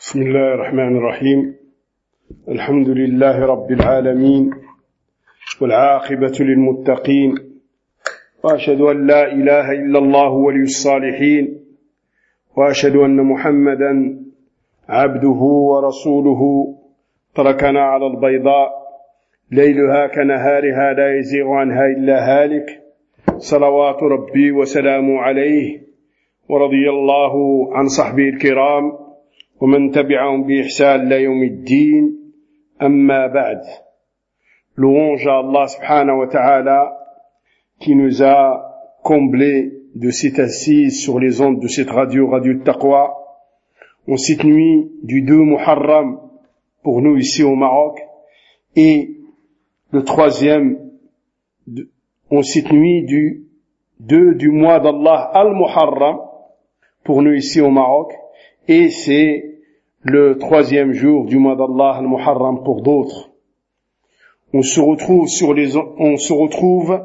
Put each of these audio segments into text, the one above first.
بسم الله الرحمن الرحيم. الحمد لله رب العالمين والعاقبة للمتقين، وأشهد أن لا إله إلا الله ولي الصالحين، وأشهد أن محمدا عبده ورسوله تركنا على البيضاء ليلها كنهارها لا يزيغ عنها إلا هالك، صلوات ربي وسلامه عليه، ورضي الله عن صحبه الكرام ومن تبعهم بإحسان إلى يوم الدين. أما بعد. Louange à Allah subhanahu wa ta'ala qui nous a comblés de cette assise sur les ondes de cette radio Taqwa en cette nuit du 2 Muharram pour nous ici au Maroc, et le troisième en cette nuit du 2 du mois d'Allah al-Muharram pour nous ici au Maroc, et c'est le troisième jour du mois d'Allah al-Muharram pour d'autres. On se retrouve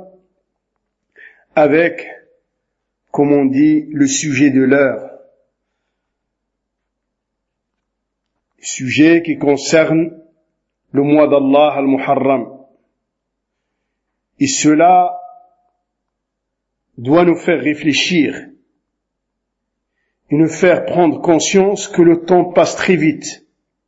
avec, comme on dit, le sujet de l'heure. Sujet qui concerne le mois d'Allah al-Muharram. Et cela doit nous faire réfléchir et nous faire prendre conscience que le temps passe très vite.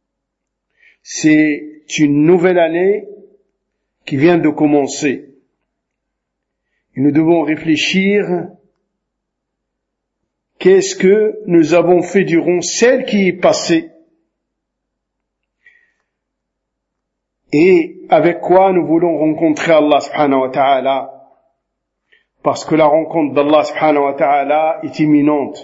C'est une nouvelle année qui vient de commencer. Et nous devons réfléchir, qu'est-ce que nous avons fait durant celle qui est passée, et avec quoi nous voulons rencontrer Allah subhanahu wa ta'ala, parce que la rencontre d'Allah subhanahu wa ta'ala est imminente.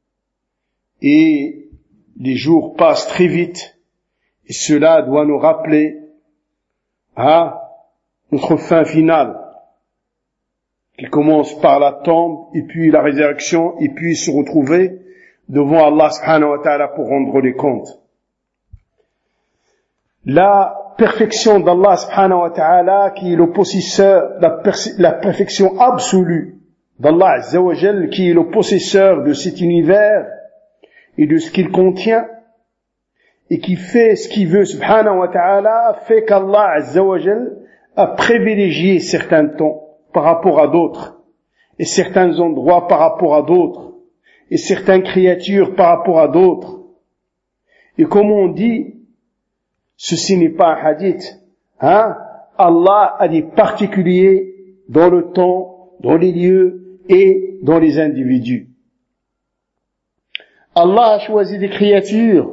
Et les jours passent très vite, et cela doit nous rappeler à notre fin finale, qui commence par la tombe, et puis la résurrection, et puis se retrouver devant Allah subhanahu wa ta'ala pour rendre les comptes. La perfection d'Allah subhanahu wa ta'ala, qui est le possesseur, la perfection absolue d'Allah azza wa jal, qui est le possesseur de cet univers et de ce qu'il contient, et qui fait ce qu'il veut subhanahu wa ta'ala, fait qu'Allah azza wa jal a privilégié certains temps par rapport à d'autres, et certains endroits par rapport à d'autres, et certaines créatures par rapport à d'autres. Et comme on dit, ceci n'est pas un hadith, Allah a des particuliers dans le temps, dans les lieux et dans les individus. Allah a choisi des créatures,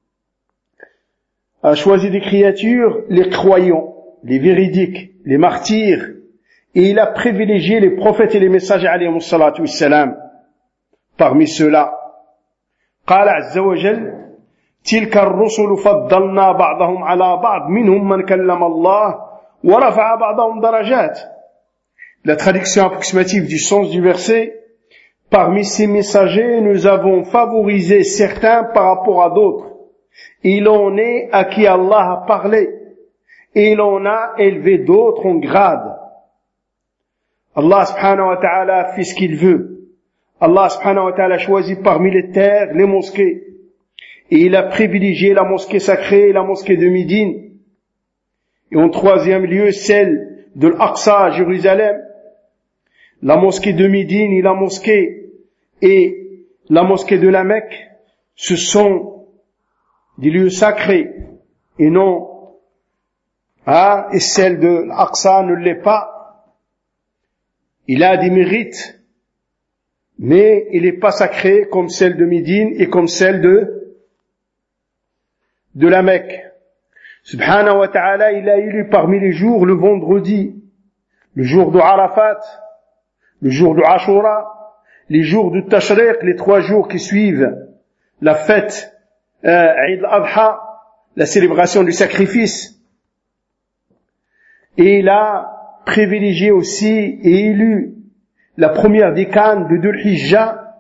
les croyants, les véridiques, les martyrs, et il a privilégié les prophètes et les messagers alayhimu salatu wassalam. Parmi ceux-là, قال عز وجل تلك الرسل فضلنا بعضهم على بعض منهم من كلم الله ورفع بعضهم درجات. La traduction approximative du sens du verset: parmi ces messagers, nous avons favorisé certains par rapport à d'autres. Il en est à qui Allah a parlé, et il en a élevé d'autres en grade. Allah subhanahu wa ta'ala a fait ce qu'il veut. Allah subhanahu wa ta'ala a choisi parmi les terres les mosquées, et il a privilégié la mosquée sacrée, la mosquée de Médine, et en troisième lieu celle de l'Aqsa à Jérusalem. La mosquée de Médine et la mosquée de la Mecque, ce sont des lieux sacrés, et non, et celle de l'Aqsa ne l'est pas. Il a des mérites, mais il n'est pas sacré comme celle de Médine et comme celle de la Mecque. Subhanahu wa ta'ala, il a élu parmi les jours le vendredi, le jour de Arafat, le jour de Ashura, les jours de Tashriq, les 3 jours qui suivent la fête Eid al-Adha, la célébration du sacrifice. Et il a privilégié aussi et élu la première décane de Dhul Hijjah,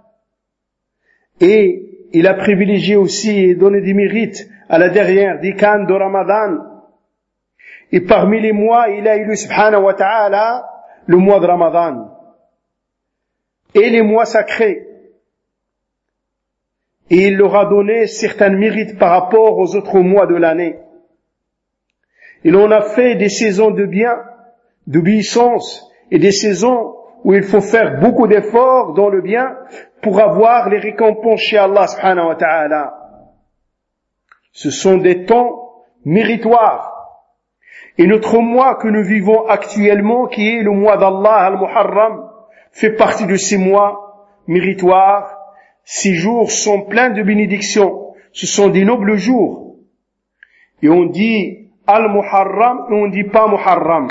et il a privilégié aussi et donné des mérites à la dernière décane de Ramadan. Et parmi les mois, il a élu subhanahu wa ta'ala le mois de Ramadan et les mois sacrés. et il leur a donné certains mérites par rapport aux autres mois de l'année. Il en a fait des saisons de bien, d'obéissance, et des saisons où il faut faire beaucoup d'efforts dans le bien pour avoir les récompenses chez Allah subhanahu wa ta'ala. Ce sont des temps méritoires. Et notre mois que nous vivons actuellement, qui est le mois d'Allah al-Muharram, fait partie de ces mois méritoires. Ces jours sont pleins de bénédictions. Ce sont des nobles jours. Et on dit al-Muharram et on ne dit pas Muharram.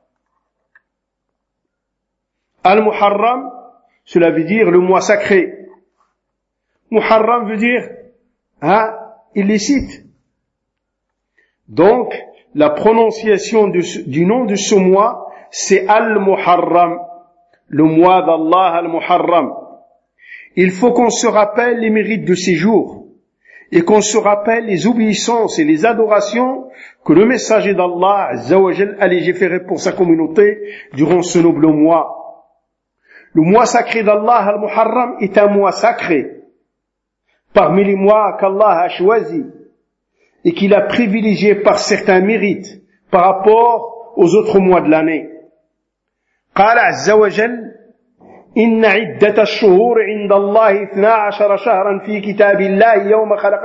Al-Muharram, cela veut dire le mois sacré. Muharram veut dire illicite. Donc, la prononciation du nom de ce mois, c'est Al-Muharram, le mois d'Allah Al-Muharram. Il faut qu'on se rappelle les mérites de ces jours et qu'on se rappelle les obéissances et les adorations que le messager d'Allah Azza wa Jal a légiféré pour sa communauté durant ce noble mois. Le mois sacré d'Allah Al-Muharram est un mois sacré parmi les mois qu'Allah a choisis et qu'il a privilégié par certains mérites par rapport aux autres mois de l'année. قال عز وجل إن عدة الشهور عند الله 12 شهرا في كتاب الله يوم خلق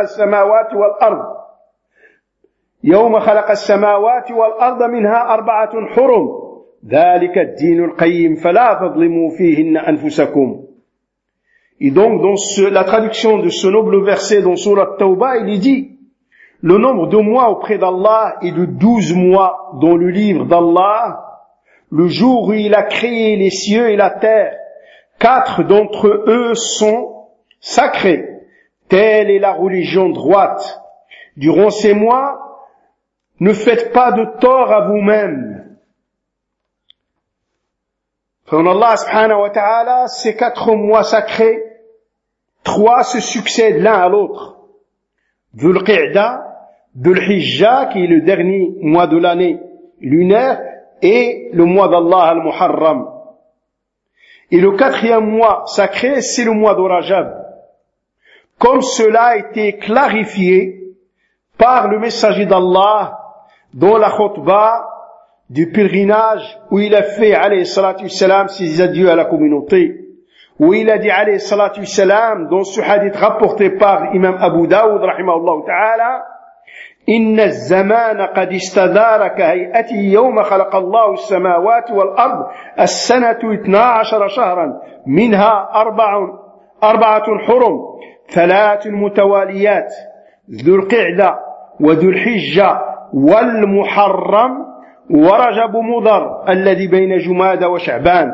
السماوات والأرض منها 4 حرم ذلك الدين القيم فلا تظلموا فيهن أنفسكم. Et donc dans la traduction de ce noble verset dans Sourate Tawbah, il est dit: le nombre de mois auprès d'Allah est de 12 mois dans le livre d'Allah, le jour où il a créé les cieux et la terre. 4 d'entre eux sont sacrés. Telle est la religion droite. Durant ces mois, ne faites pas de tort à vous-même. Frère Allah subhanahu wa ta'ala, ces 4 mois sacrés, 3 se succèdent l'un à l'autre. Dhul Qa'da, Dhul Hijjah, qui est le dernier mois de l'année lunaire, et le mois d'Allah al-Muharram. Et le 4e mois sacré, c'est le mois de Rajab. Comme cela a été clarifié par le messager d'Allah dans la khutbah du pèlerinage où il a fait, alayhi salatu wassalam, ses adieux à la communauté. Où il a dit, alayhi salatu wassalam, dans ce hadith rapporté par Imam Abu Dawud, rahimahullah ta'ala, إن الزمان قد استدار كهيئته يوم خلق الله السماوات والأرض السنة 12 شهرا منها 4 حرم 3 متواليات ذو القعدة وذو الحجة والمحرم ورجب مضر الذي بين جمادى وشعبان.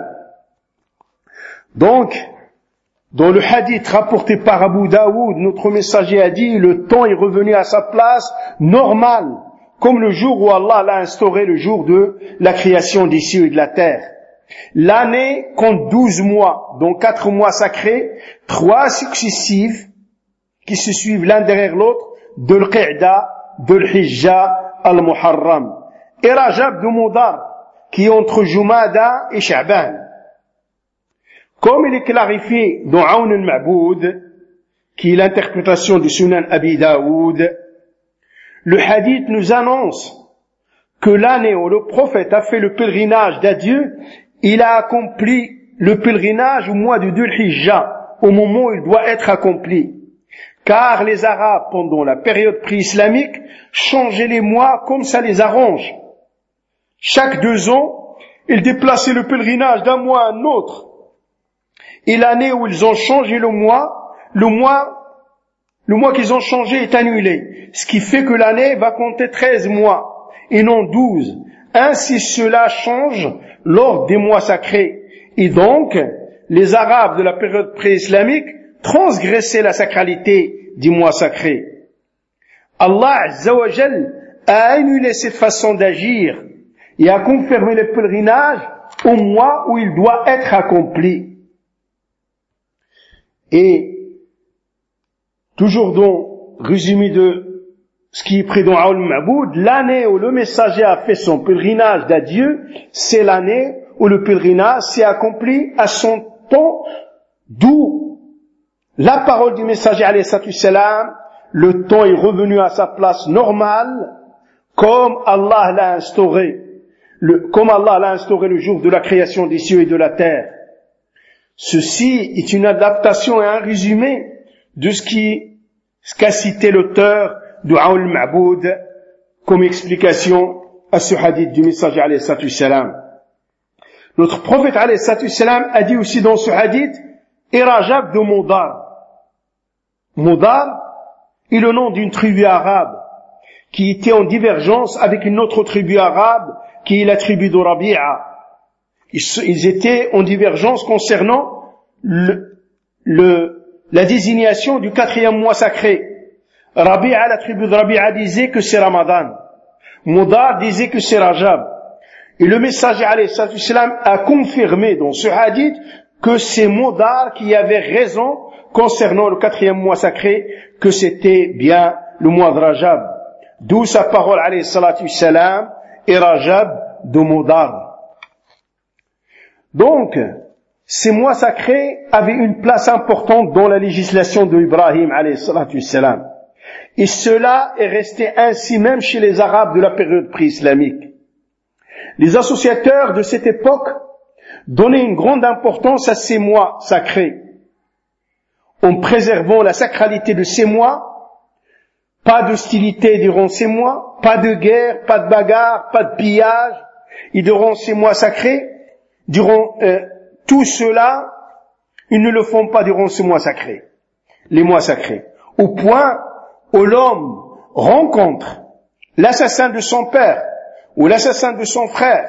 Donc, dans le hadith rapporté par Abu Daoud, notre messager a dit, le temps est revenu à sa place normale, comme le jour où Allah l'a instauré, le jour de la création des cieux et de la terre. L'année compte 12 mois, dont 4 mois sacrés, 3 successifs, qui se suivent l'un derrière l'autre, Dhul Qa'da, Dhul Hijjah, Al-Muharram. Et Rajab de Mudar, qui est entre Jumada et Sha'ban. Comme il est clarifié dans Aoun al-Ma'boud, qui est l'interprétation du Sunan Abi Daoud, le hadith nous annonce que l'année où le prophète a fait le pèlerinage d'adieu, il a accompli le pèlerinage au mois de Dhul Hijjah, au moment où il doit être accompli. Car les Arabes, pendant la période pré-islamique, changeaient les mois comme ça les arrange. Chaque 2 ans, ils déplaçaient le pèlerinage d'un mois à un autre. Et l'année où ils ont changé le mois qu'ils ont changé est annulé. Ce qui fait que l'année va compter 13 mois et non 12. Ainsi cela change l'ordre des mois sacrés. Et donc, les Arabes de la période pré-islamique transgressaient la sacralité du mois sacré. Allah Azza wa Jal a annulé cette façon d'agir et a confirmé le pèlerinage au mois où il doit être accompli. Et toujours dans résumé de ce qui est pris dans Aoun al-Ma'boud, l'année où le messager a fait son pèlerinage d'adieu, c'est l'année où le pèlerinage s'est accompli à son temps, d'où la parole du messager alayhi salatu salam, le temps est revenu à sa place normale, comme Allah l'a instauré le jour de la création des cieux et de la terre. Ceci est une adaptation et un résumé de ce qu'a cité l'auteur de Aoul Ma'boud comme explication à ce hadith du messager alayhi salatu salam. Notre prophète alayhi salatu salam a dit aussi dans ce hadith Irajab de Mudar. Mudar est le nom d'une tribu arabe qui était en divergence avec une autre tribu arabe qui est la tribu de Rabi'a. Ils étaient en divergence concernant la désignation du 4e mois sacré. Rabi'a, la tribu de Rabi'a disait que c'est Ramadan. Mudar disait que c'est Rajab. Et le messager alayhi salatu salam a confirmé dans ce hadith que c'est Mudar qui avait raison concernant le 4e mois sacré, que c'était bien le mois de Rajab. D'où sa parole alayhi salatu salam et Rajab de Mudar. Donc, ces mois sacrés avaient une place importante dans la législation de Ibrahim alayhi salatu salam. Et cela est resté ainsi même chez les Arabes de la période pré-islamique. Les associateurs de cette époque donnaient une grande importance à ces mois sacrés. En préservant la sacralité de ces mois, pas d'hostilité durant ces mois, pas de guerre, pas de bagarre, pas de pillage, et durant ces mois sacrés, durant tout cela, ils ne le font pas durant ces mois sacrés, les mois sacrés, au point où l'homme rencontre l'assassin de son père ou l'assassin de son frère,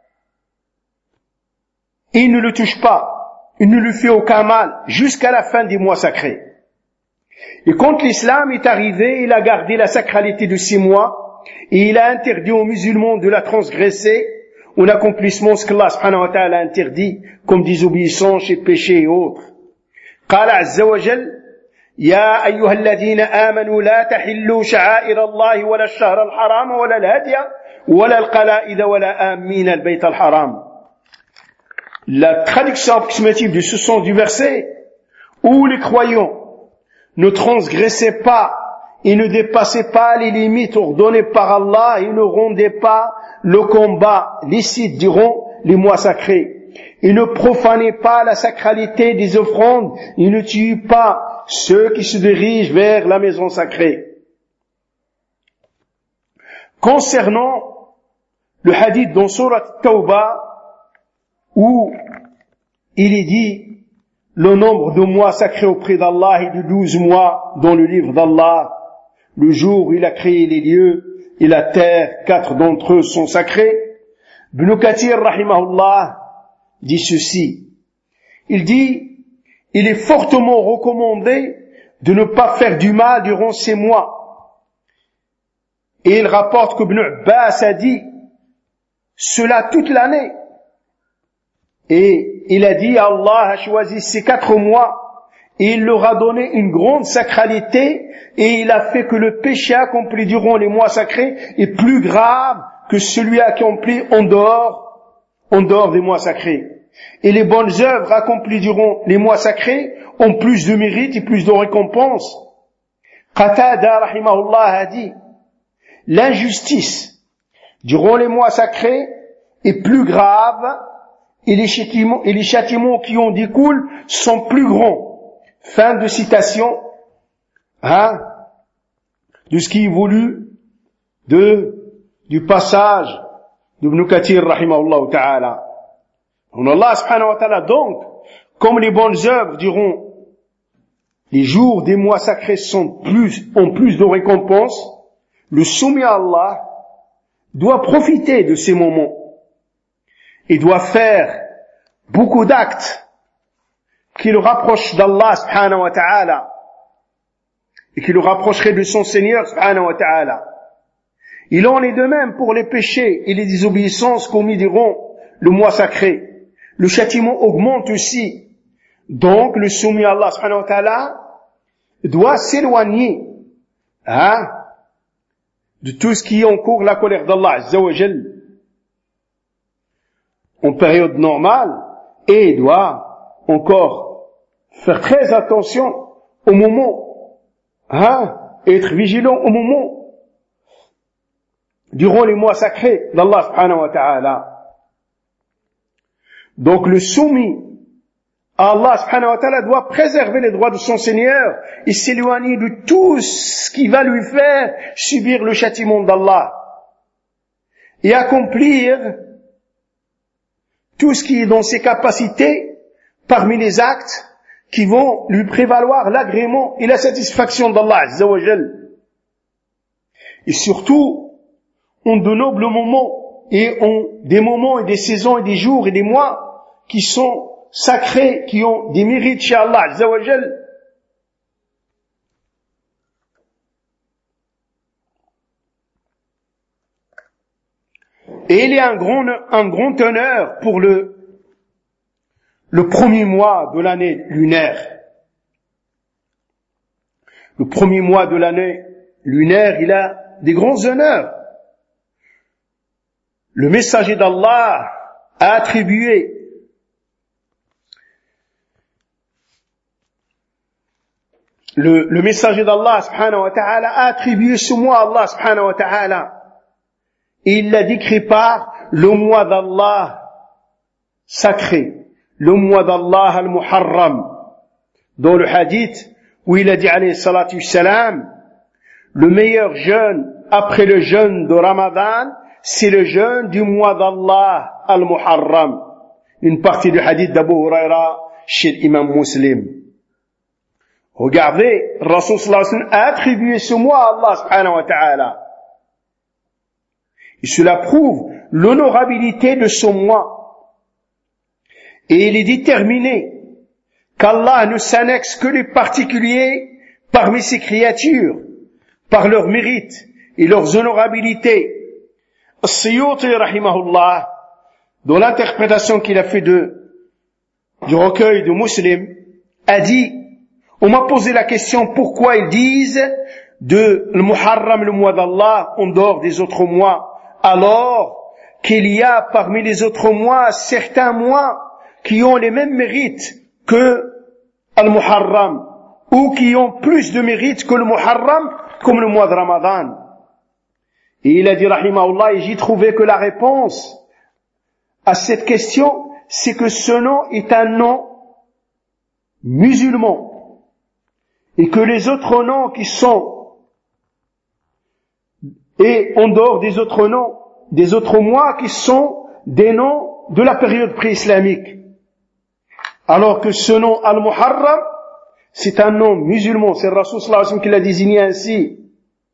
et il ne le touche pas, il ne lui fait aucun mal jusqu'à la fin des mois sacrés. Et quand l'islam est arrivé, il a gardé la sacralité de ces mois et il a interdit aux musulmans de la transgresser en accomplissement ce qu'Allah subhanahu wa ta'ala a interdit comme désobéissance et péché et autres. قال عز وجل يا أيها الذين آمنوا لا تحلوا شعائر الله ولا الشهر الحرام ولا الهدي ولا القلائد ولا آمين البيت الحرام. La traduction approximative de ce sens du verset, où les croyants ne transgressaient pas et ne dépassaient pas les limites ordonnées par Allah et ne rendaient pas le combat licite durant les mois sacrés. Ils ne profanaient pas la sacralité des offrandes, ils ne tuent pas ceux qui se dirigent vers la maison sacrée. Concernant le hadith dans Surat Tawbah, où il est dit le nombre de mois sacrés auprès d'Allah est de 12 mois dans le livre d'Allah. Le jour où il a créé les lieux et la terre, 4 d'entre eux sont sacrés. Ibn Kathir, rahimahullah, dit ceci. Il dit, il est fortement recommandé de ne pas faire du mal durant ces mois. Et il rapporte que Ibn Abbas a dit, cela toute l'année. Et il a dit, Allah a choisi ces 4 mois et il leur a donné une grande sacralité et il a fait que le péché accompli durant les mois sacrés est plus grave que celui accompli en dehors des mois sacrés. Et les bonnes œuvres accomplies durant les mois sacrés ont plus de mérite et plus de récompense. Qatada, rahimahullah, a dit, l'injustice durant les mois sacrés est plus grave et les châtiments qui en découlent sont plus grands. Fin de citation, de ce qui évolue du passage d'Ibn Kathir, rahimahullah ta'ala. Allah subhanahu wa ta'ala, donc, comme les bonnes œuvres durant les jours des mois sacrés ont plus de récompenses, le soumis à Allah doit profiter de ces moments et doit faire beaucoup d'actes qui le rapprochent d'Allah subhanahu wa ta'ala et qui le rapprocheraient de son Seigneur subhanahu wa ta'ala. Il en est de même pour les péchés et les désobéissances commis durant le mois sacré. Le châtiment augmente aussi. Donc, le soumis à Allah subhanahu wa ta'ala doit s'éloigner de tout ce qui encourt la colère d'Allah azza wa jal en période normale et doit encore faire très attention au moment, et être vigilant au moment, durant les mois sacrés d'Allah subhanahu wa ta'ala. Donc le soumis à Allah subhanahu wa ta'ala doit préserver les droits de son Seigneur et s'éloigner de tout ce qui va lui faire subir le châtiment d'Allah et accomplir tout ce qui est dans ses capacités parmi les actes qui vont lui prévaloir l'agrément et la satisfaction d'Allah azza wa jal. Et surtout en de nobles moments et en des moments et des saisons et des jours et des mois qui sont sacrés, qui ont des mérites chez Allah azza wa jal. Et il y a un grand honneur pour le premier mois de l'année lunaire. Le premier mois de l'année lunaire, il a des grands honneurs. Le messager d'Allah a attribué le messager d'Allah subhanahu wa ta'ala a attribué ce mois à Allah subhanahu wa ta'ala. Et il l'a décrit par le mois d'Allah sacré, le mois d'Allah al-Muharram. Dans le hadith où il a dit alayhi salatu wassalam, le meilleur jeûne après le jeûne de Ramadan, c'est le jeûne du mois d'Allah al-Muharram. Une partie du hadith d'Abu Huraira chez l'imam Muslim. Regardez, Rasul sallallahu alayhi wa sallam a attribué ce mois à Allah subhanahu wa ta'ala. Et cela prouve l'honorabilité de ce mois. Et il est déterminé qu'Allah ne s'annexe que les particuliers parmi ses créatures, par leurs mérites et leurs honorabilités. As-Suyuti rahimahullah, dans l'interprétation qu'il a fait du recueil de Muslim, a dit, on m'a posé la question pourquoi ils disent de le Muharram, le mois d'Allah, en dehors des autres mois, alors qu'il y a parmi les autres mois certains mois qui ont les mêmes mérites que Al-Muharram, ou qui ont plus de mérites que le Muharram, comme le mois de Ramadan. Et il a dit, rahimahullah, et j'ai trouvé que la réponse à cette question, c'est que ce nom est un nom musulman, et que les autres noms qui sont et en dehors des autres noms, des autres mois qui sont des noms de la période pré-islamique. Alors que ce nom Al-Muharram, c'est un nom musulman, c'est le Rasul sallallahu alayhi wa sallam qui l'a désigné ainsi.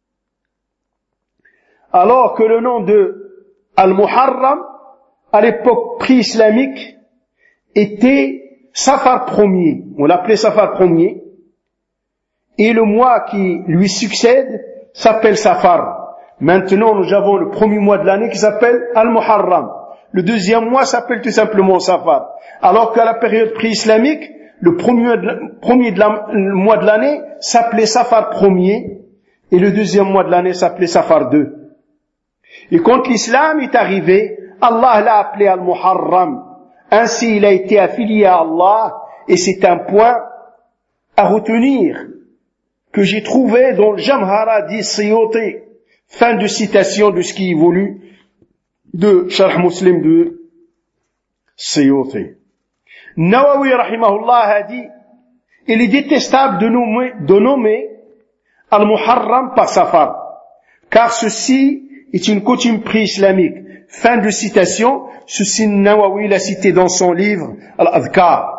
Alors que le nom de Al-Muharram, à l'époque pré-islamique, était Safar premier. On l'appelait Safar premier. Et le mois qui lui succède s'appelle Safar. Maintenant, nous avons le premier mois de l'année qui s'appelle Al-Muharram. Le deuxième mois s'appelle tout simplement Safar. Alors qu'à la période pré-islamique, le premier mois de l'année s'appelait Safar premier et le deuxième mois de l'année s'appelait Safar 2. Et quand l'islam est arrivé, Allah l'a appelé Al-Muharram. Ainsi, il a été affilié à Allah et c'est un point à retenir que j'ai trouvé dans le Jamhara d'Is-Suyuti. Fin de citation de ce qui évolue de Sharh Muslim de Suyuti. Nawawi rahimahullah a dit, il est détestable de nommer Al-Muharram par Safar, car ceci est une coutume pré-islamique. Fin de citation, ceci Nawawi l'a cité dans son livre Al-Adhkar.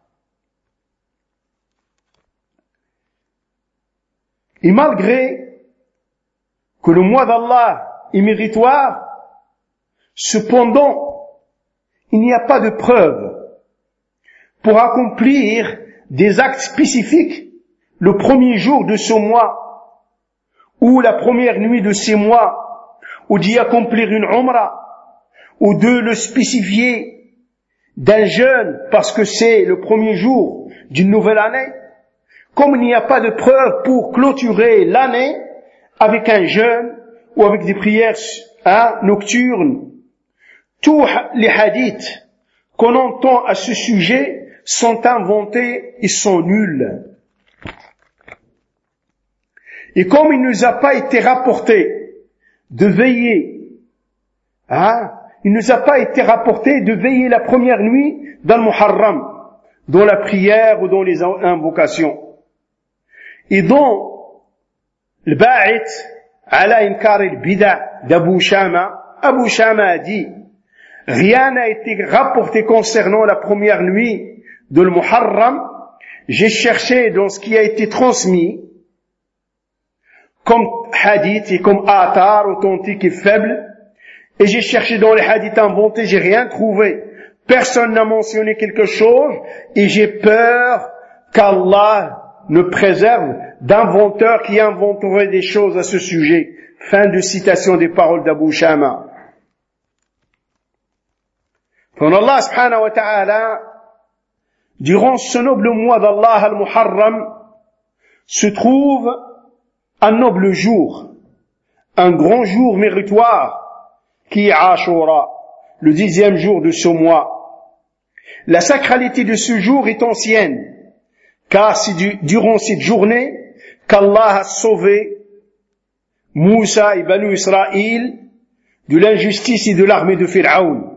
Et malgré que le mois d'Allah est méritoire, cependant, il n'y a pas de preuve pour accomplir des actes spécifiques le premier jour de ce mois, ou la première nuit de ces mois, ou d'y accomplir une umrah, ou de le spécifier d'un jeûne parce que c'est le premier jour d'une nouvelle année, comme il n'y a pas de preuve pour clôturer l'année avec un jeûne ou avec des prières nocturnes. Tous les hadiths qu'on entend à ce sujet sont inventés et sont nuls. Et comme il ne nous a pas été rapporté de veiller, il ne nous a pas été rapporté de veiller la première nuit dans le Muharram, dans la prière ou dans les invocations. Et dans le Ba'ith ala inkar al-bida' d'Abu Shama, Abu Shama a dit, rien n'a été rapporté concernant la première nuit de le Muharram. J'ai cherché dans ce qui a été transmis comme hadith et comme athar authentique et faible, et j'ai cherché dans les hadiths inventés, j'ai rien trouvé. Personne n'a mentionné quelque chose, et j'ai peur qu'Allah ne préserve d'inventeurs qui inventeraient des choses à ce sujet. Fin de citation des paroles d'Abu Shama. Quand Allah subhanahu wa ta'ala, durant ce noble mois d'Allah al-Muharram, se trouve un noble jour, un grand jour méritoire, qui est Ashura, le 10e jour de ce mois. La sacralité de ce jour est ancienne, car c'est durant cette journée qu'Allah a sauvé Moussa et Banu Israël de l'injustice et de l'armée de Pharaon.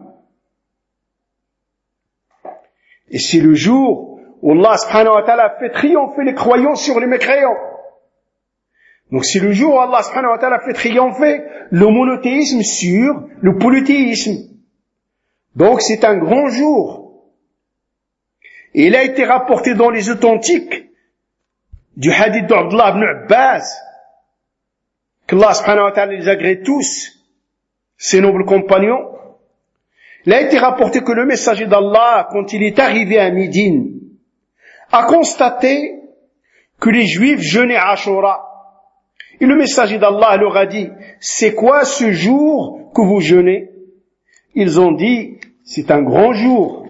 Et c'est le jour où Allah subhanahu wa ta'ala fait triompher les croyants sur les mécréants. Donc c'est le jour où Allah subhanahu wa ta'ala fait triompher le monothéisme sur le polythéisme. Donc c'est un grand jour. Et il a été rapporté dans les authentiques du hadith d'Abdullah ibn Abbas, qu'Allah subhanahu wa ta'ala les agrée tous, ses nobles compagnons. Il a été rapporté que le messager d'Allah, quand il est arrivé à Médine, a constaté que les Juifs jeûnaient Ashura. Et le messager d'Allah leur a dit, c'est quoi ce jour que vous jeûnez? Ils ont dit, c'est un grand jour,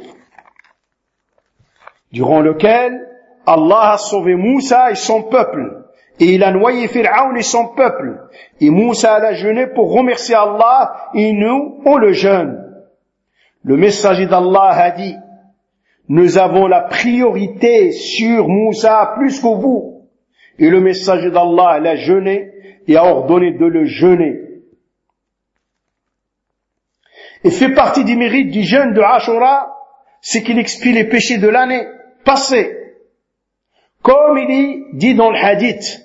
durant lequel Allah a sauvé Moussa et son peuple, et il a noyé Pharaon et son peuple. Et Moussa a jeûné pour remercier Allah, et nous, on le jeûne. Le messager d'Allah a dit, nous avons la priorité sur Moussa plus que vous. Et le messager d'Allah l'a jeûné et a ordonné de le jeûner. Et fait partie des mérites du jeûne de Ashura, c'est qu'il expie les péchés de l'année passée. Comme il est dit dans le hadith,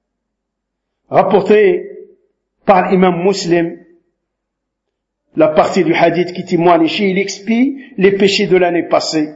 rapporté par l'imam Muslim, la partie du hadith qui témoigne ici, il expie les péchés de l'année passée.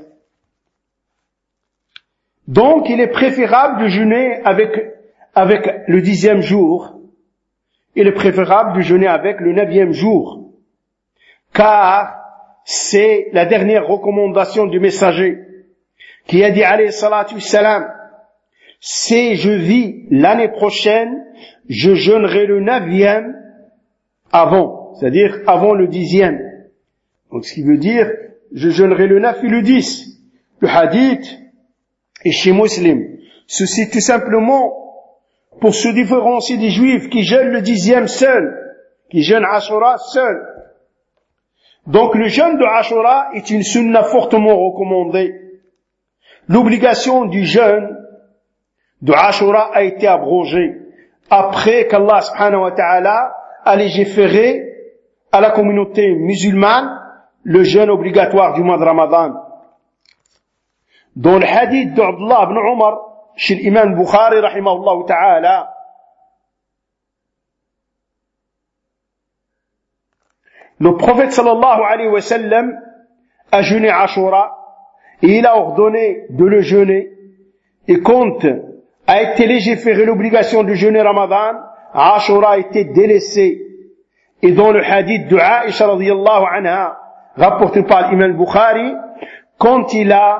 Donc, il est préférable de jeûner avec le 10e jour. Il est préférable de jeûner avec le 9e jour. Car c'est la dernière recommandation du messager qui a dit, alayhi salatu wassalam, si je vis l'année prochaine, je jeûnerai le 9e avant, c'est-à-dire avant le 10e. Donc, ce qui veut dire, je jeûnerai le 9 et le 10. Le hadith et chez Muslim. Ceci tout simplement pour se différencier des Juifs qui jeûnent le 10e seul, qui jeûnent Ashura seul. Donc le jeûne de Ashura est une sunna fortement recommandée. L'obligation du jeûne de Ashura a été abrogée après qu'Allah subhanahu wa ta'ala a légiféré à la communauté musulmane le jeûne obligatoire du mois de Ramadan. Dans le hadith d'Abdullah ibn Umar, chez l'imam Bukhari, rahimahullah ta'ala, le prophète sallallahu alayhi wa sallam a jeûné Ashura et il a ordonné de le jeûner. Et quand a été légiféré l'obligation de jeûner Ramadan, Ashura a été délaissé. Et dans le hadith de Aisha radiyallahu anha, rapporté par l'imam Bukhari, quand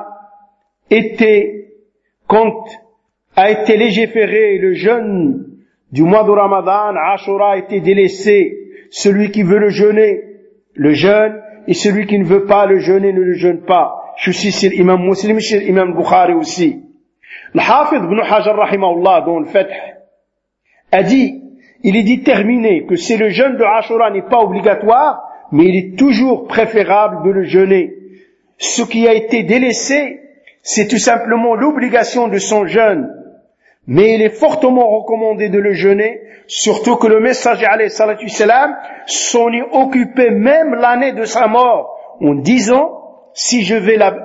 a été légiféré le jeûne du mois de Ramadan, Ashura a été délaissé. Celui qui veut le jeûner, le jeûne, et celui qui ne veut pas le jeûner, ne le jeûne pas. Je suis chez l'imam Muslim, chez l'imam Bukhari aussi. Le Hafid ibn Hajar rahimahullah, dans le Fath, a dit, il est déterminé que si le jeûne de Ashura n'est pas obligatoire, mais il est toujours préférable de le jeûner. Ce qui a été délaissé, c'est tout simplement l'obligation de son jeûne. Mais il est fortement recommandé de le jeûner, surtout que le messager alayhi salatu wassalam s'en est occupé même l'année de sa mort, en disant, si je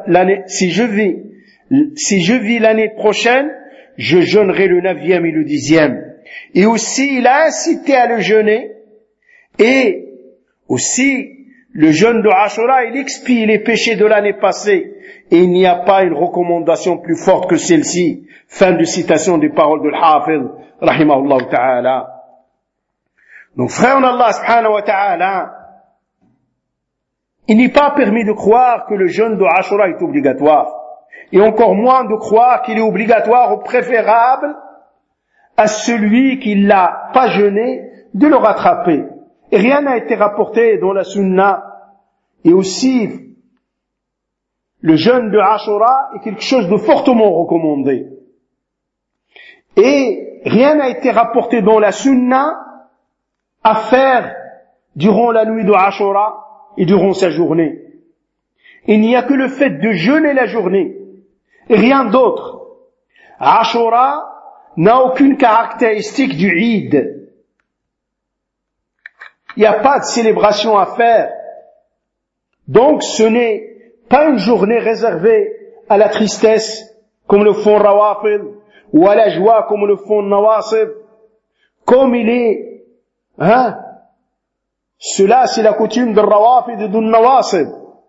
vis l'année prochaine, je jeûnerai le 9e et le 10e. Et aussi, il a incité à le jeûner, et aussi, le jeûne de Ashura, il expie les péchés de l'année passée. Et il n'y a pas une recommandation plus forte que celle-ci. Fin de citation des paroles de l'Hafiz, rahimahullah ta'ala. Donc, frère en Allah, subhanahu wa ta'ala, il n'est pas permis de croire que le jeûne de Ashura est obligatoire. Et encore moins de croire qu'il est obligatoire ou préférable à celui qui l'a pas jeûné de le rattraper. Et rien n'a été rapporté dans la sunna. Et aussi, le jeûne de Ashura est quelque chose de fortement recommandé. Et rien n'a été rapporté dans la sunna à faire durant la nuit de Ashura et durant sa journée. Il n'y a que le fait de jeûner la journée et rien d'autre. Ashura n'a aucune caractéristique du Eid. Il n'y a pas de célébration à faire. Donc ce n'est pas une journée réservée à la tristesse, comme le font Rawafid, ou à la joie, comme le font Nawasib. Comme il est, cela c'est la coutume de Rawafid et de Nawasib.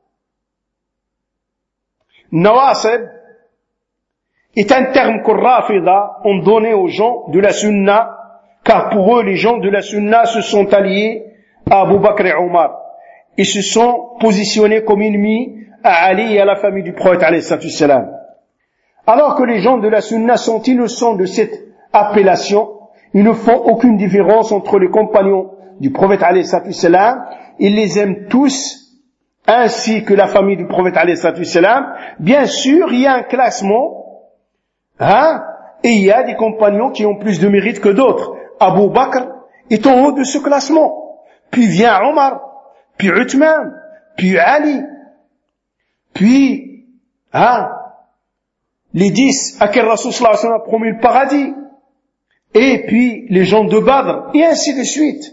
Nawasib est un terme que Rafida ont donné aux gens de la Sunna, car pour eux les gens de la Sunna se sont alliés à Abu Bakr et Omar. Ils se sont positionnés comme ennemis à Ali et à la famille du prophète alayhi salatu wassalam. Alors que les gens de la Sunna sont innocents de cette appellation, ils ne font aucune différence entre les compagnons du prophète alayhi salatu wassalam, ils les aiment tous, ainsi que la famille du prophète alayhi salatu wassalam. Bien sûr, il y a un classement, et il y a des compagnons qui ont plus de mérite que d'autres. Abu Bakr est en haut de ce classement. Puis vient Omar, puis Uthman, puis Ali, puis les 10 à qui Rasul sallallahu alayhi wa sallam a promis le paradis, et puis les gens de Badr, et ainsi de suite.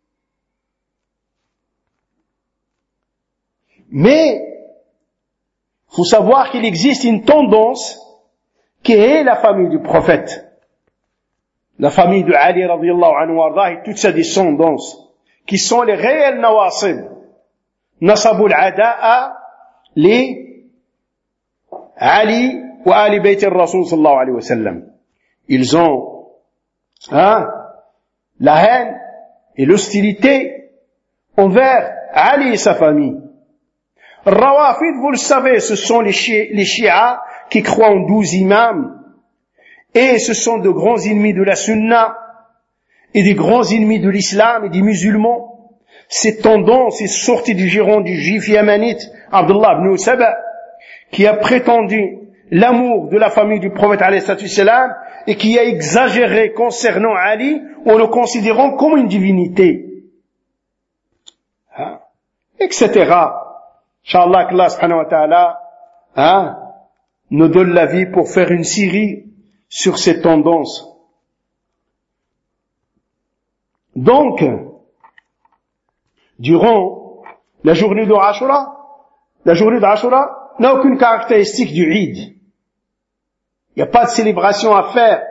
Mais il faut savoir qu'il existe une tendance qui est la famille du prophète, la famille de Ali radiyallahu anhu warda et toute sa descendance, qui sont les réels nawasib, nasabul ada'a li Ali wa Ali bayt al-Rasul sallallahu alayhi wa sallam. Ils ont la haine et l'hostilité envers Ali et sa famille. Rawafid, vous le savez, ce sont les chiites qui croient en 12 imams, et ce sont de grands ennemis de la sunna et des grands ennemis de l'islam et des musulmans. Cette tendance est sortie du giron du juif yamanite Abdullah ibn Saba, qui a prétendu l'amour de la famille du prophète alayhi salatu wassalam et qui a exagéré concernant Ali en le considérant comme une divinité, etc. Inch'Allah, qu'Allah subhanahu wa ta'ala nous donne la vie pour faire une série sur ces tendances. Donc, durant la journée de Ashura n'a aucune caractéristique du Eid. Il n'y a pas de célébration à faire.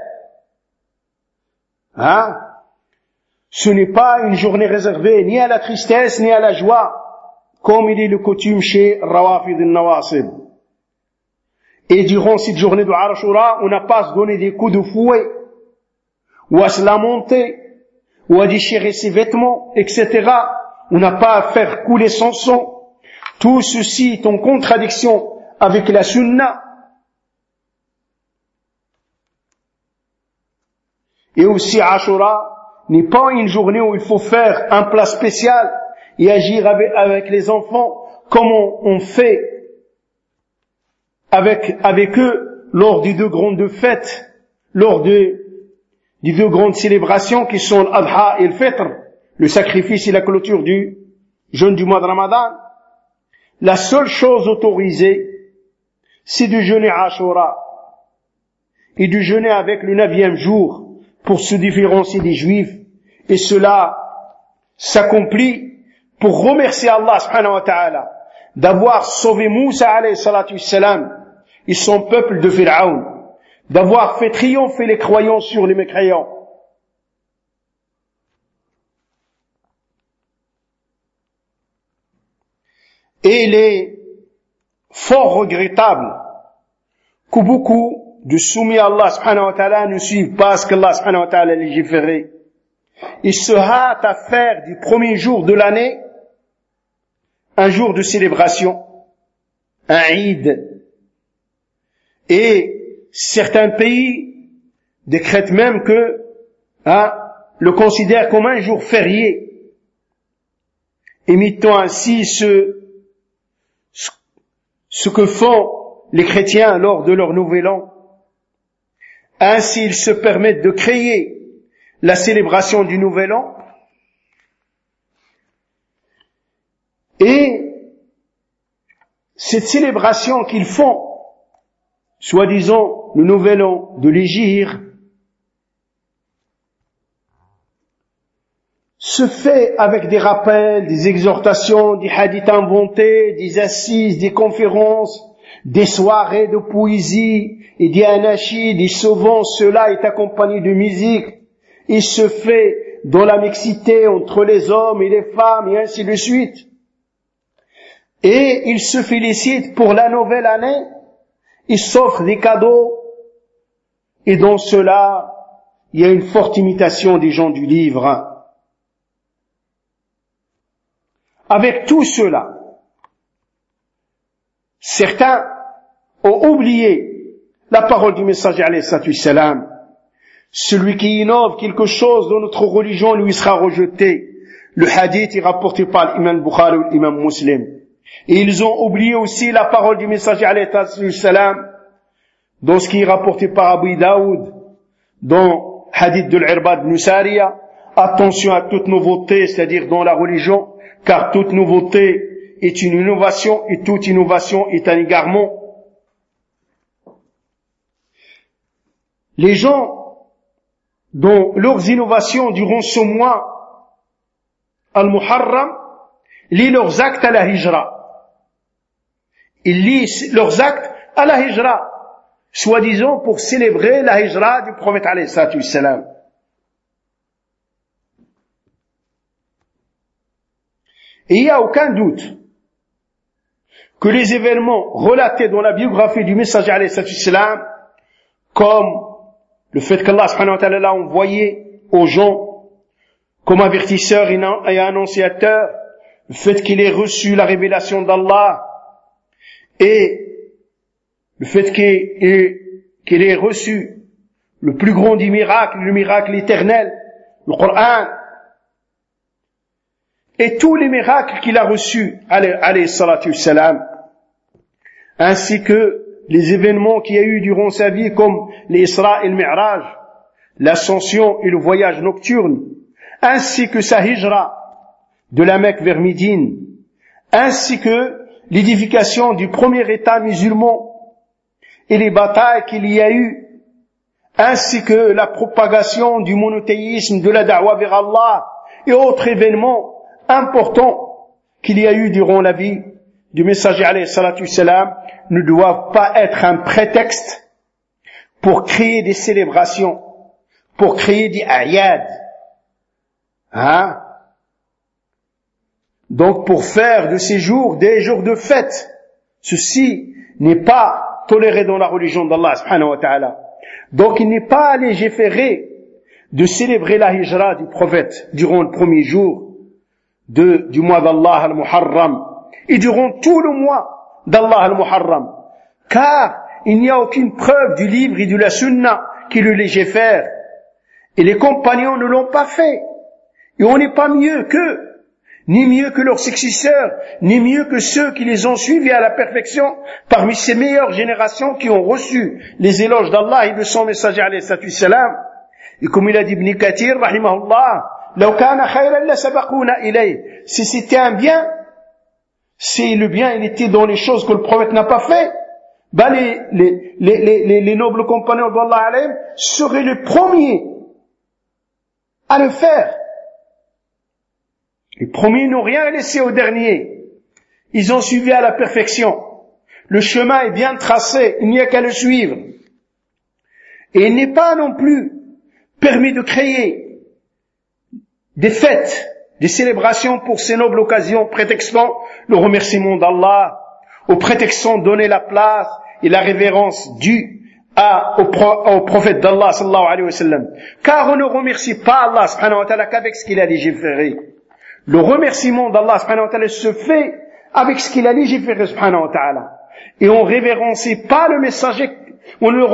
Ce n'est pas une journée réservée ni à la tristesse ni à la joie, comme il est le coutume chez Rawafid al-Nawasib. Et durant cette journée de Ashura, on n'a pas à se donner des coups de fouet, ou à se lamenter, ou à déchirer ses vêtements, etc. On n'a pas à faire couler son sang. Tout ceci est en contradiction avec la sunna. Et aussi Ashura n'est pas une journée où il faut faire un plat spécial et agir avec les enfants comme on fait avec eux lors des deux grandes fêtes, lors des deux grandes célébrations qui sont l'Adha et le Fitr, le sacrifice et la clôture du jeûne du mois de Ramadan. La seule chose autorisée, c'est de jeûner Ashura. et de jeûner avec le 9e jour pour se différencier des Juifs. Et cela s'accomplit pour remercier Allah subhanahu wa ta'ala d'avoir sauvé Moussa alayhi salatu wassalam et son peuple de Pharaon, d'avoir fait triompher les croyants sur les mécréants. Et il est fort regrettable que beaucoup de soumis à Allah subhanahu wa ta'ala ne suivent pas ce qu'Allah subhanahu wa ta'ala a légiféré. Ils se hâtent à faire du premier jour de l'année un jour de célébration, un Eid. Et certains pays décrètent même que le considèrent comme un jour férié, imitant ainsi ce que font les chrétiens lors de leur nouvel an. Ainsi, ils se permettent de créer la célébration du nouvel an. Et cette célébration qu'ils font, soi-disant le nouvel an de l'Hégire, se fait avec des rappels, des exhortations, des hadiths inventés, des assises, des conférences, des soirées de poésie et des anachis, des souvent cela est accompagné de musique. Il se fait dans la mixité entre les hommes et les femmes et ainsi de suite. Et il se félicite pour la nouvelle année, il s'offre des cadeaux, et dans cela, il y a une forte imitation des gens du livre. Avec tout cela, certains ont oublié la parole du messager alayhi salatu wassalam. Celui qui innove quelque chose dans notre religion lui sera rejeté. Le hadith est rapporté par l'imam Bukhari ou l'imam Muslim. Et ils ont oublié aussi la parole du messager alayhi salatu wassalam dans ce qui est rapporté par Abu Daoud, dans hadith de l'Irbad ibn Sariya. Attention à toute nouveauté, c'est-à-dire dans la religion, car toute nouveauté est une innovation et toute innovation est un égarement. Les gens dont leurs innovations durant ce mois al-Muharram lient leurs actes à la hijra. Ils lient leurs actes à la hijra, soi-disant pour célébrer la hijra du prophète alayhi salatu wassalam. Et il n'y a aucun doute que les événements relatés dans la biographie du messager alayhi salatu wassalam, comme le fait qu'Allah subhanahu wa ta'ala l'a envoyé aux gens comme avertisseur et annonciateur, le fait qu'il ait reçu la révélation d'Allah et le fait qu'il ait reçu le plus grand des miracles, le miracle éternel, le Coran, et tous les miracles qu'il a reçus, alayhi salatu wassalam, ainsi que les événements qu'il y a eu durant sa vie comme l'Isra et le Mi'raj, l'ascension et le voyage nocturne, ainsi que sa hijra de la Mecque vers Médine, ainsi que l'édification du premier État musulman et les batailles qu'il y a eu, ainsi que la propagation du monothéisme, de la da'wa vers Allah et autres événements importants qu'il y a eu durant la vie du messager alayhi salatu wassalam, ne doivent pas être un prétexte pour créer des célébrations, pour créer des ayad. Donc pour faire de ces jours des jours de fête. Ceci n'est pas toléré dans la religion d'Allah subhanahu wa ta'ala. Donc il n'est pas légiféré de célébrer la hijra du prophète durant le premier jour du mois d'Allah al-Muharram et durant tout le mois d'Allah al-Muharram, car il n'y a aucune preuve du livre et de la sunna qui le légifère, et les compagnons ne l'ont pas fait, et on n'est pas mieux qu'eux, ni mieux que leurs successeurs, ni mieux que ceux qui les ont suivis à la perfection parmi ces meilleures générations qui ont reçu les éloges d'Allah et de son messager alayhi salatu wassalam. Et comme il a dit Ibn Kathir rahimahullah, law kana khayran la sabaquna ilayh, si c'était un bien, si le bien il était dans les choses que le prophète n'a pas fait, les nobles compagnons d'Allah alayhim seraient les premiers à le faire. Les premiers n'ont rien laissé aux derniers. Ils ont suivi à la perfection. Le chemin est bien tracé, il n'y a qu'à le suivre. Et il n'est pas non plus permis de créer des fêtes, des célébrations pour ces nobles occasions, prétextant le remerciement d'Allah, ou prétextant donner la place et la révérence due au prophète d'Allah sallallahu alayhi wa sallam. Car on ne remercie pas Allah subhanahu wa ta'ala qu'avec ce qu'il a légiféré. Le remerciement d'Allah subhanahu wa ta'ala se fait avec ce qu'il a légiféré subhanahu wa ta'ala. Et on révérencie pas le messager, on le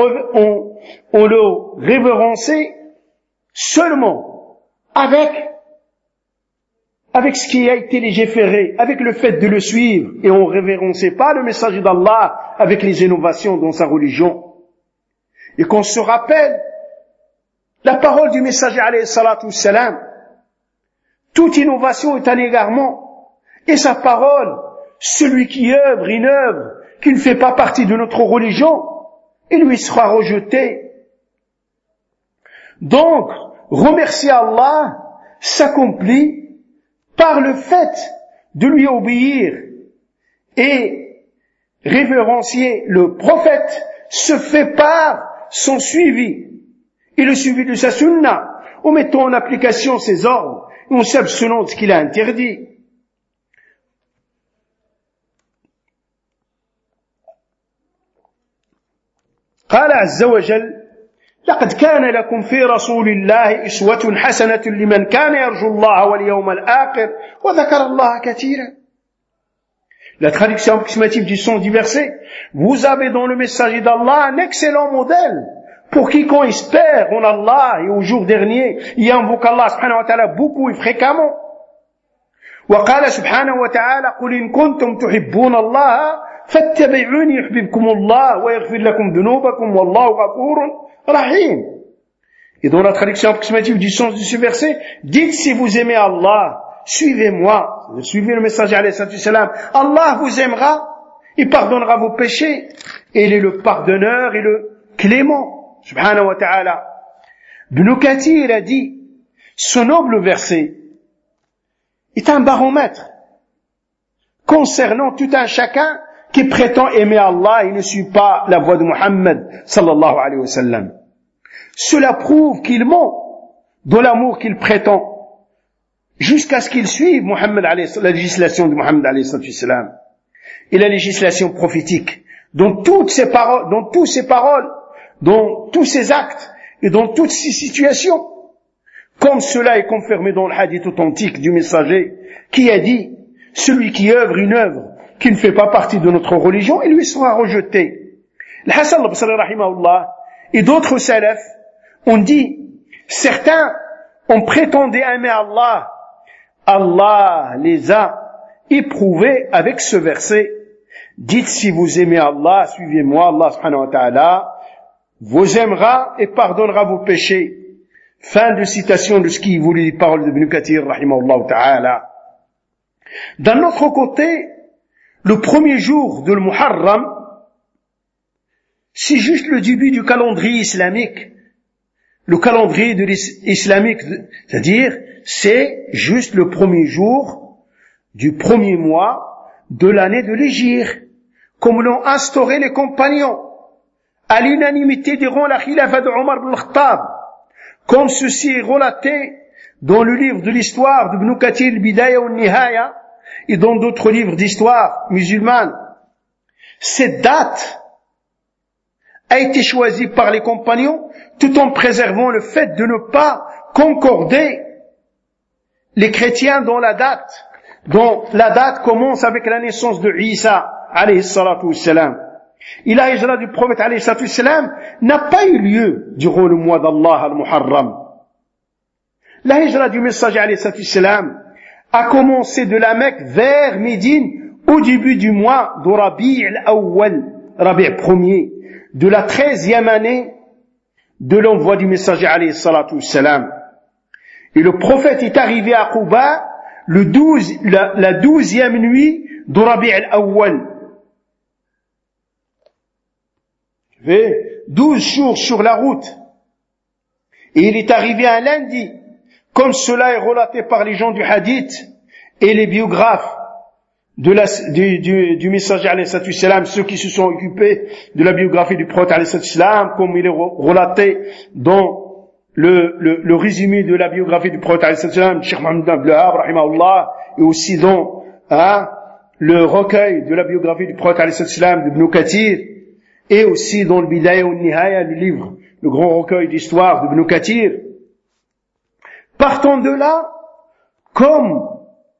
révérencie seulement avec ce qui a été légiféré, avec le fait de le suivre, et on ne révérencie pas le messager d'Allah avec les innovations dans sa religion. Et qu'on se rappelle la parole du messager alayhi salatu wassalam, toute innovation est un égarement, et sa parole, celui qui œuvre une œuvre qui ne fait pas partie de notre religion, il lui sera rejeté. Donc, remercier Allah s'accomplit par le fait de lui obéir, et révérencier le prophète se fait par son suivi et le suivi de sa sunna, en mettant en application ses ordres et en s'abstenant de ce qu'il a interdit. قال عز وجل لقد كان لكم في رسول الله أسوة حسنة لمن كان يرجو الله واليوم الآخر وذكر الله كثيرا. La traduction approximative du son du verset: vous avez dans le messager d'Allah un excellent modèle pour quiconque espère en Allah et au jour dernier et invoque Allah subhanahu wa ta'ala beaucoup et fréquemment. وقال سبحانه وتعالى قل إن كنتم تحبون الله فاتبعوني يحببكم الله ويغفر لكم ذنوبكم والله غفور رحيم. Et dans la traduction approximative du sens de ce verset, dites si vous aimez Allah, suivez-moi, suivez le messager alayhi salam. Allah vous aimera, il pardonnera vos péchés, et il est le pardonneur et le clément, subhanahu wa ta'ala. Ibn Kathir a dit, ce noble verset est un baromètre concernant tout un chacun qui prétend aimer Allah et ne suit pas la voie de Muhammad sallallahu alayhi wa sallam. Cela prouve qu'il ment dans l'amour qu'il prétend jusqu'à ce qu'il suive la législation de Muhammad alayhi sallam et la législation prophétique dans toutes ses paroles, dans toutes ses paroles, dans tous ses actes et dans toutes ses situations, comme cela est confirmé dans le hadith authentique du messager qui a dit: celui qui œuvre une œuvre qui ne fait pas partie de notre religion, il lui sera rejeté. Le Hassan al-Basri rahimahullah et d'autres salafs ont dit, certains ont prétendu aimer Allah. Allah les a éprouvés avec ce verset: dites si vous aimez Allah, suivez-moi, Allah subhanahu wa ta'ala vous aimera et pardonnera vos péchés. Fin de citation de ce qui voulait les paroles de Ibn Kathir rahimahullah ta'ala. D'un autre côté, le premier jour de Muharram, c'est juste le début du calendrier islamique. Le calendrier islamique, c'est-à-dire, c'est juste le premier jour du premier mois de l'année de l'Hégire, comme l'ont instauré les compagnons, à l'unanimité durant la khilafa de Omar ibn al-Khattab, comme ceci est relaté dans le livre de l'histoire d'Ibn Kathir, al-Bidaya wa al-Nihaya, et dans d'autres livres d'histoire musulmane. Cette date a été choisie par les compagnons tout en préservant le fait de ne pas concorder les chrétiens dans la date, dont la date commence avec la naissance de Isa alayhi salatu wassalam. Et la hijra du prophète alayhi salatu wassalam n'a pas eu lieu durant le mois d'Allah al-Muharram. La hijra du messager alayhi salatu wassalam a commencé de la Mecque vers Médine au début du mois de Rabi' al-Awwal, Rabi' premier, de la 13e année de l'envoi du messager alayhi salatu wassalam. Et le prophète est arrivé à Quba la 12e nuit de Rabi' al-Awwal. fait 12 jours sur la route. Et il est arrivé un lundi, comme cela est relaté par les gens du hadith et les biographes du messager alayhi salatu wassalam, ceux qui se sont occupés de la biographie du prophète alayhi salatu wassalam, comme il est relaté dans le résumé de la biographie du prophète alayhi salatu wassalam, Cheikh Mohammed ibn Abdul Wahhab, rahimahullah, et aussi dans le recueil de la biographie du prophète alayhi salatu wassalam d'Ibn Kathir, et aussi dans le Bidaya ou Nihaya, le livre, le grand recueil d'histoire d'Ibn Kathir. Partant de là, comme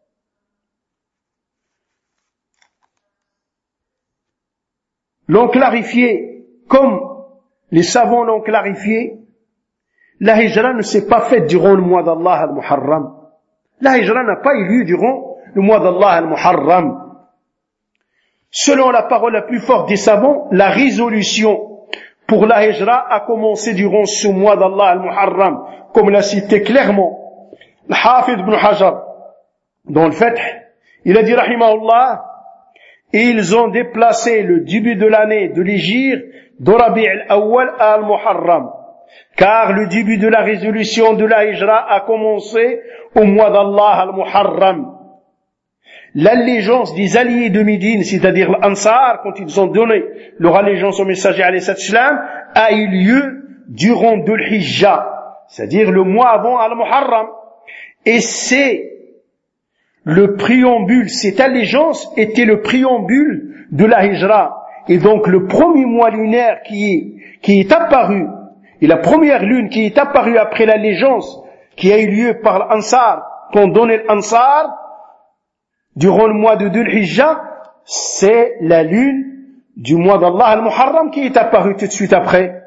l'ont clarifié, comme les savants l'ont clarifié, la hijra ne s'est pas faite durant le mois d'Allah al-Muharram. La hijra n'a pas eu lieu durant le mois d'Allah al-Muharram. Selon la parole la plus forte des savants, la résolution pour la hijra a commencé durant ce mois d'Allah al-Muharram, comme l'a cité clairement le Hafid ibn Hajar dans le Fath. Il a dit rahimahullah, ils ont déplacé le début de l'année de l'Hégire de Rabi' al-Awwal à al-Muharram, car le début de la résolution de la hijra a commencé au mois d'Allah al-Muharram. L'allégeance des alliés de Médine, c'est-à-dire l'Ansar, quand ils ont donné leur allégeance au messager alayhi salam, a eu lieu durant Dhul Hijjah, c'est-à-dire le mois avant al-Muharram. Et c'est le préambule, cette allégeance était le préambule de la hijra. Et donc le premier mois lunaire qui est apparu, et la première lune qui est apparue après l'allégeance qui a eu lieu par l'Ansar, qu'ont donné l'Ansar, durant le mois de Dhul Hijjah, c'est la lune du mois d'Allah al-Muharram qui est apparue tout de suite après.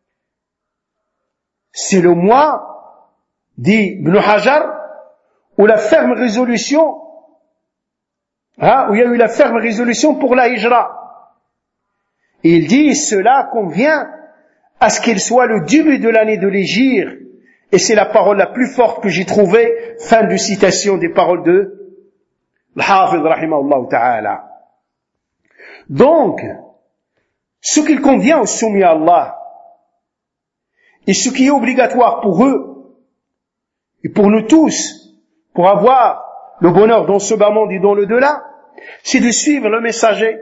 C'est le mois, dit Ibn Hajar, où la ferme résolution, où il y a eu la ferme résolution pour la hijra. Et il dit, cela convient à ce qu'il soit le début de l'année de l'Hégire. Et c'est la parole la plus forte que j'ai trouvée, fin de citation des paroles de Al-Hafid rahimahullah ta'ala. Donc, ce qu'il convient aux soumis à Allah, et ce qui est obligatoire pour eux, et pour nous tous, pour avoir le bonheur dans ce bas monde et dans le delà, c'est de suivre le messager.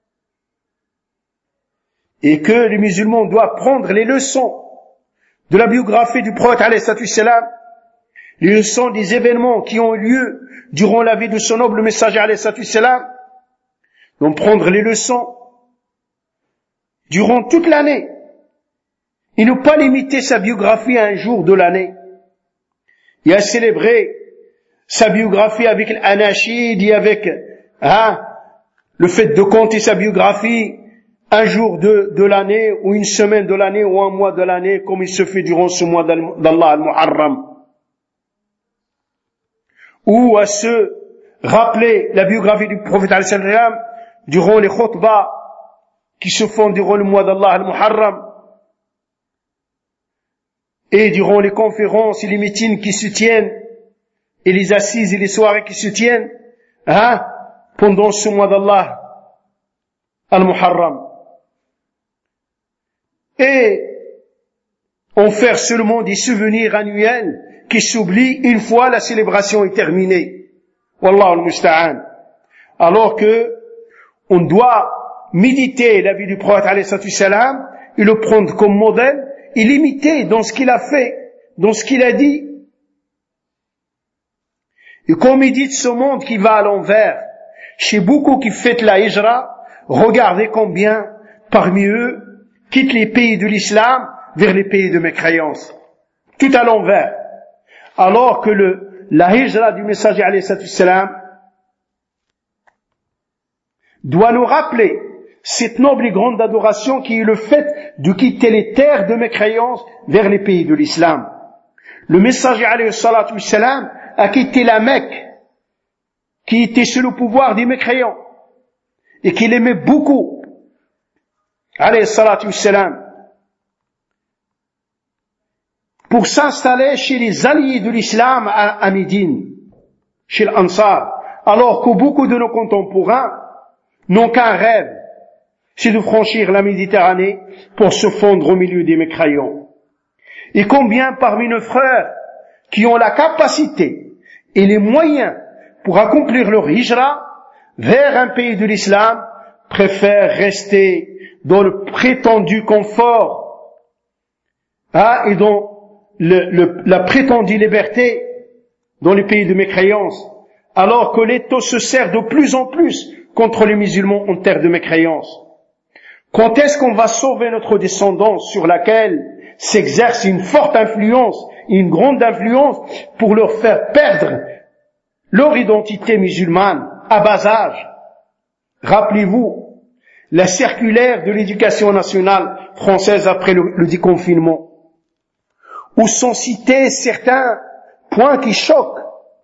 Et que les musulmans doivent prendre les leçons de la biographie du prophète alayhi salam, les leçons des événements qui ont eu lieu durant la vie de son noble messager alayhi salam, donc prendre les leçons durant toute l'année et ne pas limiter sa biographie à un jour de l'année et à célébrer sa biographie avec l'anachid et avec le fait de compter sa biographie un jour de l'année ou une semaine de l'année ou un mois de l'année comme il se fait durant ce mois d'Allah al-Muharram, ou à se rappeler la biographie du prophète alayhi salam durant les khutbahs qui se font durant le mois d'Allah al-Muharram et durant les conférences et les meetings qui se tiennent et les assises et les soirées qui se tiennent pendant ce mois d'Allah al-Muharram, et en faire seulement des souvenirs annuels qui s'oublient une fois la célébration est terminée. Wallahu al-musta'an. Alors que on doit méditer la vie du prophète alayhi salam et le prendre comme modèle et l'imiter dans ce qu'il a fait, dans ce qu'il a dit. Et qu'on médite ce monde qui va à l'envers, chez beaucoup qui fêtent la hijra, regardez combien parmi eux quittent les pays de l'islam vers les pays de mécréance. Tout à l'envers. Alors que la hijra du messager alayhi salam doit nous rappeler cette noble et grande adoration qui est le fait de quitter les terres de mécréance vers les pays de l'islam. Le messager alayhi salam a quitté la Mecque, qui était sous le pouvoir des mécréants, et qu'il aimait beaucoup, alayhi salam, pour s'installer chez les alliés de l'islam à Médine, chez l'Ansar, alors que beaucoup de nos contemporains n'ont qu'un rêve, c'est de franchir la Méditerranée pour se fondre au milieu des mécréants. Et combien parmi nos frères qui ont la capacité et les moyens pour accomplir leur hijra vers un pays de l'islam préfèrent rester dans le prétendu confort et dans la prétendue liberté dans les pays de mécréance, alors que l'État se sert de plus en plus contre les musulmans en terre de mécréance. Quand est-ce qu'on va sauver notre descendance sur laquelle s'exerce une forte influence, une grande influence pour leur faire perdre leur identité musulmane à bas âge? Rappelez-vous la circulaire de l'éducation nationale française après le déconfinement, où sont cités certains points qui choquent.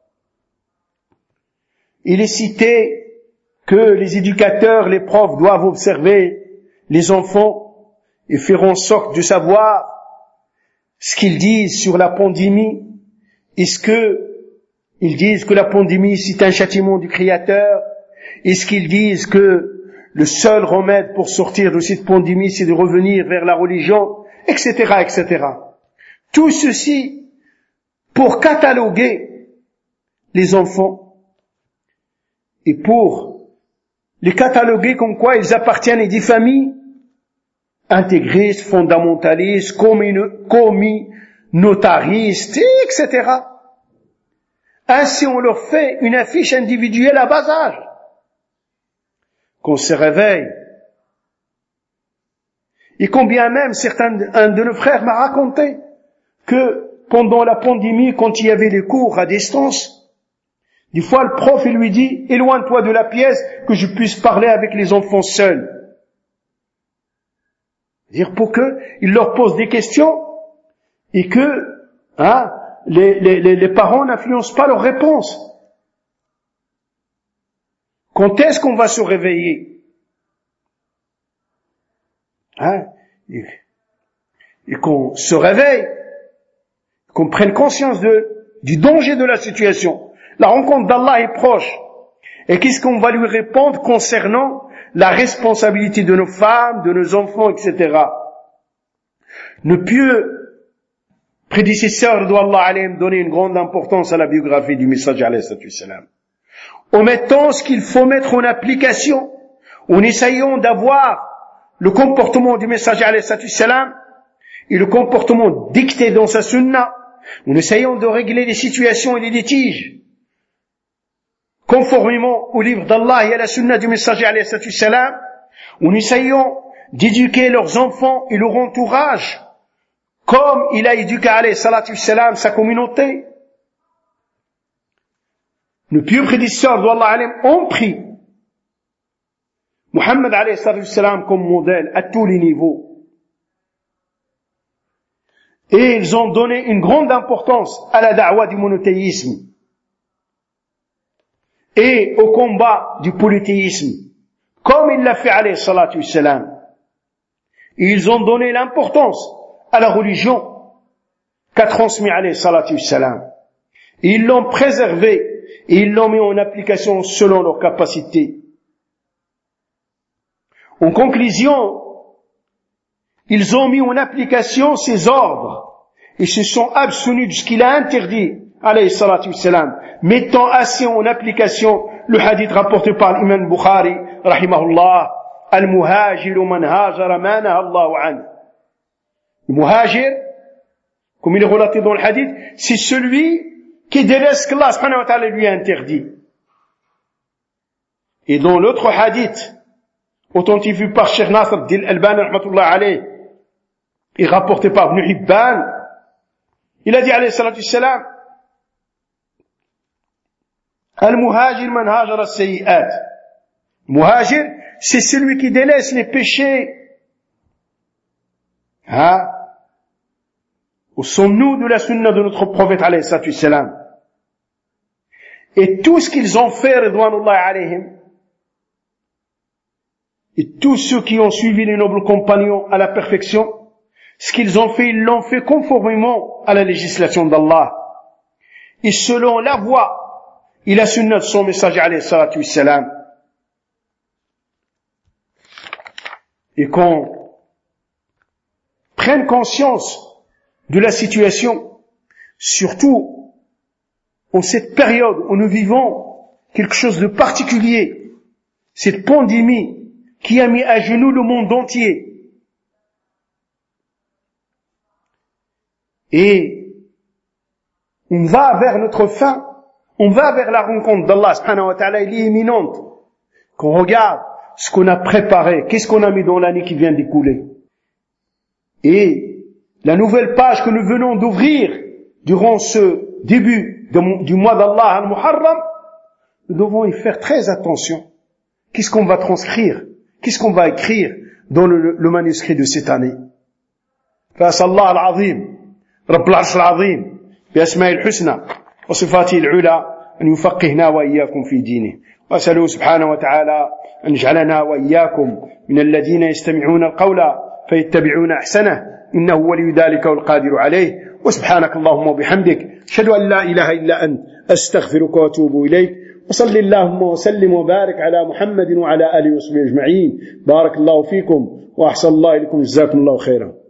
Il est cité que les éducateurs, les profs doivent observer les enfants et faire en sorte de savoir ce qu'ils disent sur la pandémie. Est-ce qu'ils disent que la pandémie c'est un châtiment du Créateur? Est-ce qu'ils disent que le seul remède pour sortir de cette pandémie c'est de revenir vers la religion, etc., etc. Tout ceci pour cataloguer les enfants et pour les cataloguer comme quoi ils appartiennent à des familles intégristes, fondamentalistes, communautaristes, etc. Ainsi on leur fait une affiche individuelle à bas âge. Qu'on se réveille. Et combien même un de nos frères m'a raconté que pendant la pandémie, quand il y avait les cours à distance, des fois le prof il lui dit « Éloigne-toi de la pièce que je puisse parler avec les enfants seuls. » C'est-à-dire pour qu'il leur pose des questions et que les parents n'influencent pas leurs réponses. Quand est-ce qu'on va se réveiller? Et qu'on se réveille, qu'on prenne conscience du danger de la situation. La rencontre d'Allah est proche. Et qu'est-ce qu'on va lui répondre concernant la responsabilité de nos femmes, de nos enfants, etc. Nos pieux prédécesseurs d'Allah alayhim donnaient une grande importance à la biographie du messager alayhi salam. En mettant ce qu'il faut mettre en application, en essayant d'avoir le comportement du messager alayhi salam et le comportement dicté dans sa sunna, en essayant de régler les situations et les litiges conformément au livre d'Allah et à la sunna du messager alayhi salam, en essayant d'éduquer leurs enfants et leur entourage comme il a éduqué alayhi salam sa communauté. Nos pieux prédécesseurs d'Allah alayhim ont pris Muhammad alayhi salam comme modèle à tous les niveaux. Et ils ont donné une grande importance à la da'wa du monothéisme et au combat du polythéisme, comme il l'a fait alayhi salam. Et ils ont donné l'importance à la religion qu'a transmis alayhi salam. Et ils l'ont préservé et ils l'ont mis en application selon leurs capacités. En conclusion, ils ont mis en application ces ordres et se sont abstenus de ce qu'il a interdit, alayhi salam, mettant ainsi en application le hadith rapporté par l'imam Bukhari, rahimahullah, al-muhajiru man hajara ma naha Allahu anhu. Le muhajir, comme il est relaté dans le hadith, c'est celui qui délaisse ce qu'Allah subhanahu wa ta'ala lui a interdit. Et dans l'autre hadith, authentifié par Cheikh Nasr al-Albani rahmatullah alayh, et rapporté par Ibn Hibban, il a dit alayhi salatu wassalam, al-muhajir man hajara as-sayyi'at. Muhajir, c'est celui qui délaisse les péchés. Où sommes-nous de la sunna de notre prophète alayhi salatu wassalam? Et tout ce qu'ils ont fait, ridwanullah alayhim, et tous ceux qui ont suivi les nobles compagnons à la perfection, ce qu'ils ont fait, ils l'ont fait conformément à la législation d'Allah et selon la voie et la sunna de son messager alayhi salatu wassalam. et qu'on prenne conscience de la situation, surtout en cette période où nous vivons quelque chose de particulier, cette pandémie qui a mis à genoux le monde entier. Et on va vers notre fin, on va vers la rencontre d'Allah subhanahu wa ta'ala, elle est imminente. Qu'on regarde ce qu'on a préparé, qu'est-ce qu'on a mis dans l'année qui vient d'écouler. Et la nouvelle page que nous venons d'ouvrir durant ce début du mois d'Allah al-Muharram, nous devons y faire très attention. Qu'est-ce qu'on va transcrire? Qu'est-ce qu'on va écrire dans le manuscrit de cette année? فأسأل الله العظيم رب العرش العظيم بأسمائه الحسنى وصفاته العلى أن يفقهنا وإياكم في دينه وأسأله سبحانه وتعالى أن يجعلنا وإياكم من الذين يستمعون القول فيتبعون أحسنه إنه ولي ذلك والقادر عليه وسبحانك اللهم وبحمدك أشهد أن لا إله إلا أنت أستغفرك وأتوب إليك وصل اللهم وسلم وبارك على محمد وعلى آله وصحبه أجمعين بارك الله فيكم وأحسن الله إليكم جزاكم الله خيرا